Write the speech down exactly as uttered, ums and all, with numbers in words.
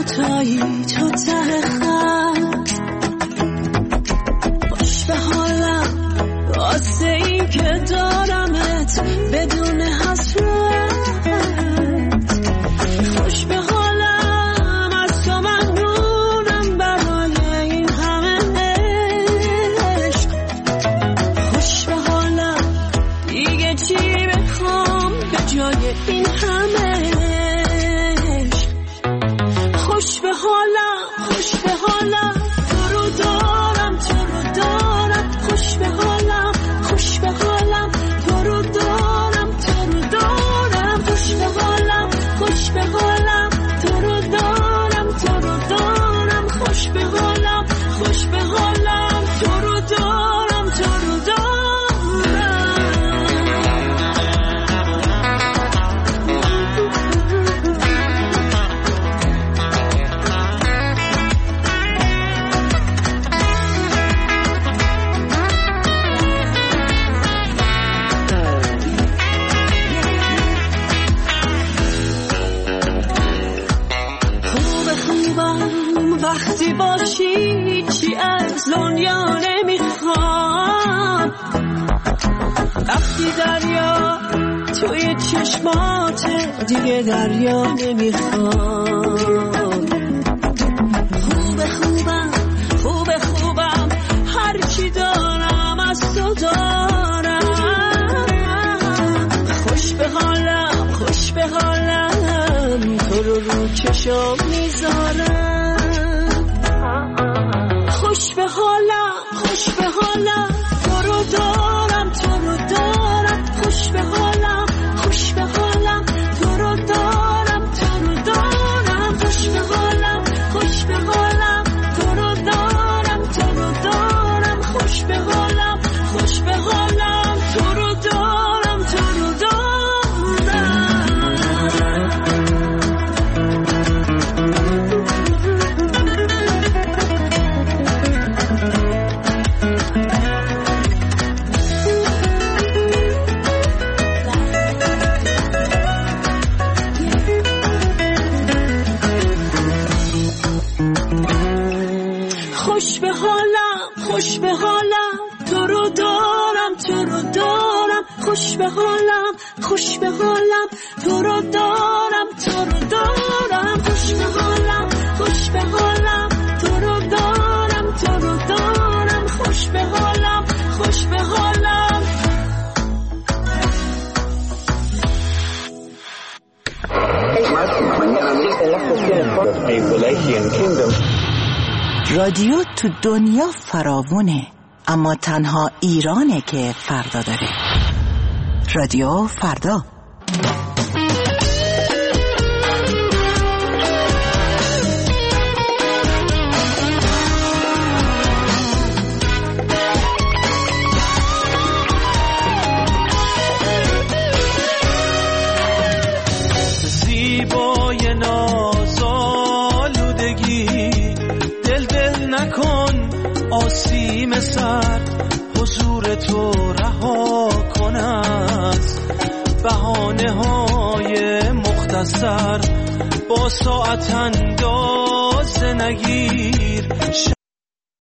تویی تو ته خط، خوش به حالم واسه این که دارمت بدون حسرت، خوش به حالم از تو ممنونم برای این همه عشق، خوش به حالم دیگه چی بخوام به جای این همه عشق، خوش به حالم خوش به حالم تو رو دارم تو رو دارم، خوش به حالم خوش به حالم تو رو دارم تو رو دارم، خوش به حالم خوش به حالم تو رو دارم تو رو دارم، خوش به حالم خوش به حالم تو رو دارم تو رو دارم. وقتی باشی چی از دنیا نمیخوام، وقتی دریا توی چشمات دیگه دریا نمیخوام، خوب خوبم خوب خوبم هرچی دارم از تو دارم، خوش به حالم خوش به حالم تو رو رو چشم میذارم، خوش به حالم خوش به حالم تو رو دارم تو رو دارم، خوش به حالم خوش به حالم تو رو دارم تو رو دارم، خوش به حالم خوش به حالم تو رو دارم تو رو دارم، خوش به حالم خوش به حالم تو رو دارم تو رو دارم. خوش به حالم خوش به حالم تو رو دارم تو رو دارم، خوش به حالم خوش به حالم تو رو دارم تو رو دارم، خوش به حالم خوش به حالم تو رو دارم تو رو دارم، خوش به حالم خوش به حالم. رادیو تو دنیا فراوونه، اما تنها ایرانه که فردا داره. رادیو فردا. زیبای نازآلودگی دل دل نکن، آسیم سر حضور تو رها کن از بهانه های مختصر، با ساعت انداز نگیر.